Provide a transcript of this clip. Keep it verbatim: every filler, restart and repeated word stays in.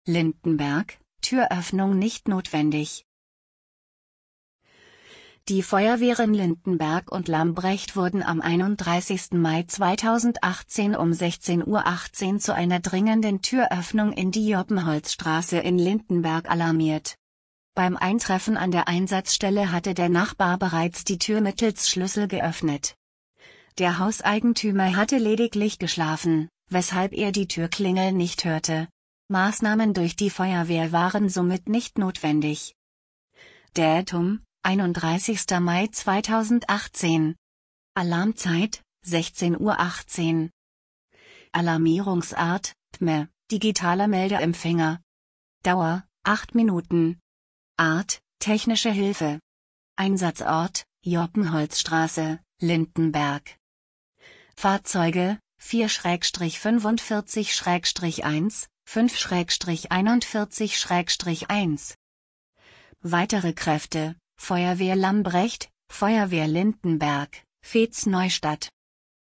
Lindenberg, Türöffnung nicht notwendig. Die Feuerwehren Lindenberg und Lambrecht wurden am einunddreißigsten Mai zweitausendachtzehn um sechzehn Uhr achtzehn zu einer dringenden Türöffnung in die Joppenholzstraße in Lindenberg alarmiert. Beim Eintreffen an der Einsatzstelle hatte der Nachbar bereits die Tür mittels Schlüssel geöffnet. Der Hauseigentümer hatte lediglich geschlafen, weshalb er die Türklingel nicht hörte. Maßnahmen durch die Feuerwehr waren somit nicht notwendig. Datum: einunddreißigster Mai zweitausendachtzehn. Alarmzeit: sechzehn Uhr achtzehn. Alarmierungsart: P M E, digitaler Meldeempfänger. Dauer: acht Minuten. Art: technische Hilfe. Einsatzort: Joppenholzstraße, Lindenberg. Fahrzeuge: vier fünfundvierzig eins, fünf einundvierzig eins. Weitere Kräfte: Feuerwehr Lambrecht, Feuerwehr Lindenberg, Veets Neustadt.